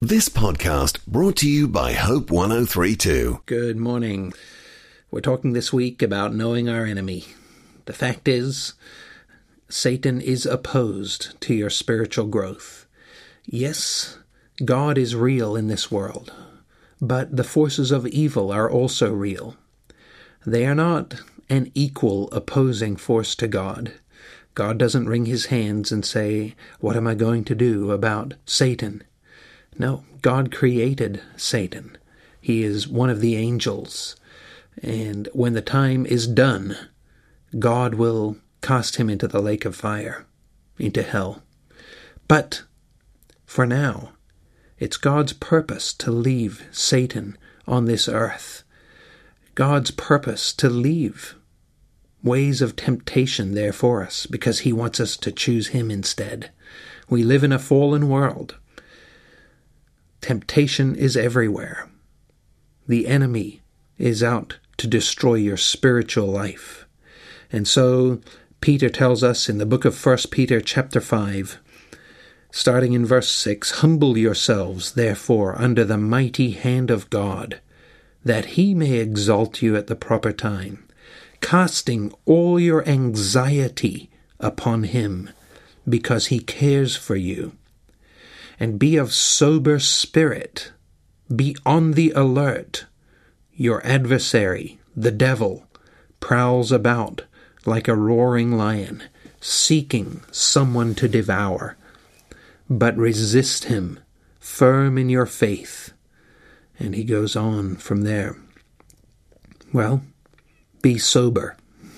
This podcast brought to you by Hope 1032. Good morning. We're talking this week about knowing our enemy. The fact is, Satan is opposed to your spiritual growth. Yes, God is real in this world, but the forces of evil are also real. They are not an equal opposing force to God. God doesn't wring his hands and say, "What am I going to do about Satan?" No, God created Satan. He is one of the angels. And when the time is done, God will cast him into the lake of fire, into hell. But for now, it's God's purpose to leave Satan on this earth. God's purpose to leave ways of temptation there for us, because he wants us to choose him instead. We live in a fallen world. Temptation is everywhere. The enemy is out to destroy your spiritual life. And so Peter tells us in the book of 1 Peter chapter 5, starting in verse 6, "Humble yourselves, therefore, under the mighty hand of God, that he may exalt you at the proper time, casting all your anxiety upon him, because he cares for you. And be of sober spirit, be on the alert. Your adversary, the devil, prowls about like a roaring lion, seeking someone to devour. But resist him, firm in your faith." And he goes on from there. Well, be sober.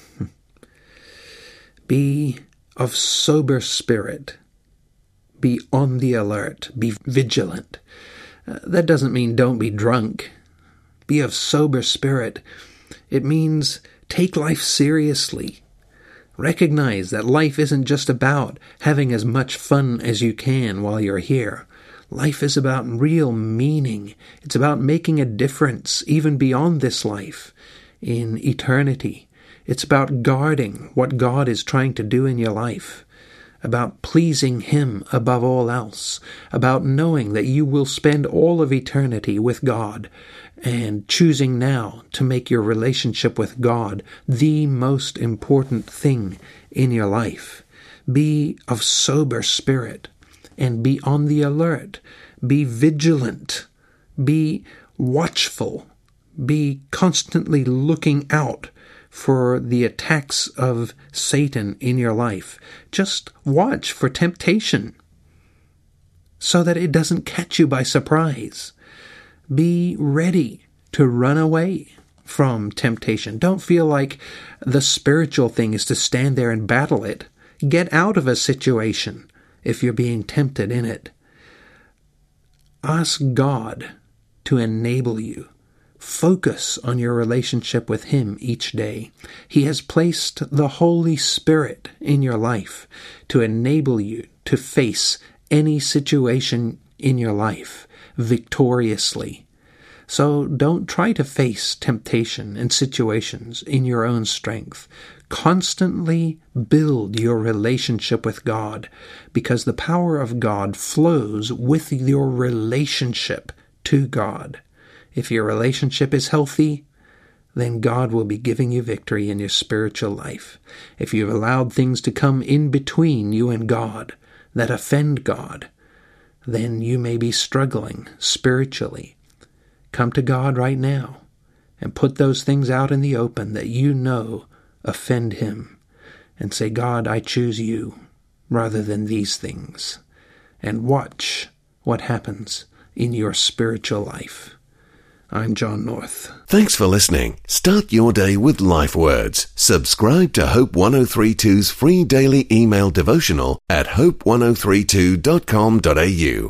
Be of sober spirit. Be on the alert. Be vigilant. That doesn't mean don't be drunk. Be of sober spirit. It means take life seriously. Recognize that life isn't just about having as much fun as you can while you're here. Life is about real meaning. It's about making a difference even beyond this life, in eternity. It's about guarding what God is trying to do in your life, about pleasing him above all else, about knowing that you will spend all of eternity with God, and choosing now to make your relationship with God the most important thing in your life. Be of sober spirit and be on the alert. Be vigilant. Be watchful. Be constantly looking out for the attacks of Satan in your life. Just watch for temptation so that it doesn't catch you by surprise. Be ready to run away from temptation. Don't feel like the spiritual thing is to stand there and battle it. Get out of a situation if you're being tempted in it. Ask God to enable you. Focus on your relationship with him each day. He has placed the Holy Spirit in your life to enable you to face any situation in your life victoriously. So don't try to face temptation and situations in your own strength. Constantly build your relationship with God, because the power of God flows with your relationship to God. If your relationship is healthy, then God will be giving you victory in your spiritual life. If you've allowed things to come in between you and God that offend God, then you may be struggling spiritually. Come to God right now and put those things out in the open that you know offend him, and say, "God, I choose you rather than these things," and watch what happens in your spiritual life. I'm John North. Thanks for listening. Start your day with Life Words. Subscribe to Hope 1032's free daily email devotional at hope1032.com.au.